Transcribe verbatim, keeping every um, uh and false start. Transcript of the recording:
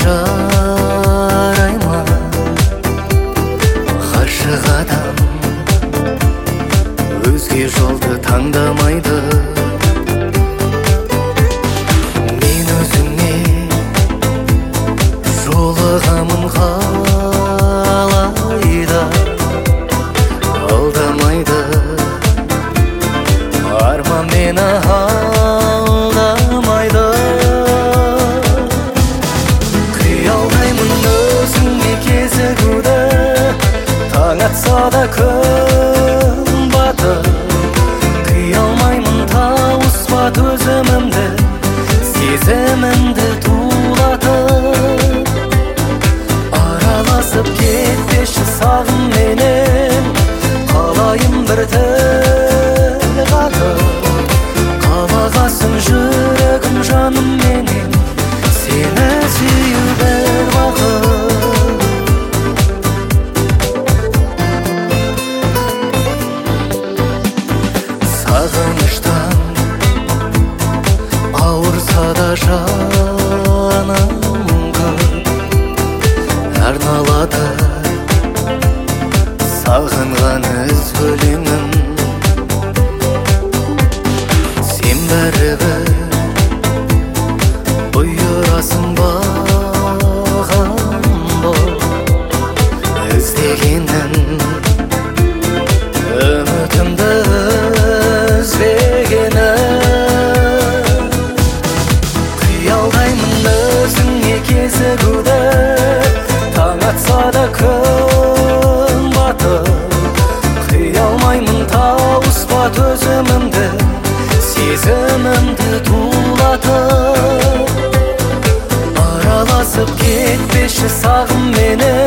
жарай ма ғашық адам өзге жолды таңдамайды. Мен өзіңе жолығамын қалайда алдамайды. Арман мені алдамайды. Қиялдаймын өзіңе кезігуді, таң атса да күн батып. Қиялмаймын тауыспа төзімімді, сезімімді тулатып. Араласып кетпеші сағым менен, қалайым бір тіл қатып. Қалағасын жүрегім жаным менен, сені сүйу бір бақыт. Сағыныштан ауырса да жаным көп, арналады сағынған із өлеңім. Сен бәрібір бұйырасың бағым бол, іздегенін үмітімді үзбегенім. Қиялдаймын өзіңе кезігуді, таң атса да күн батып. Қиялмаймын тауыспа төзімімді, сезімімді тулатып. Араласып кетпеші сағым мені,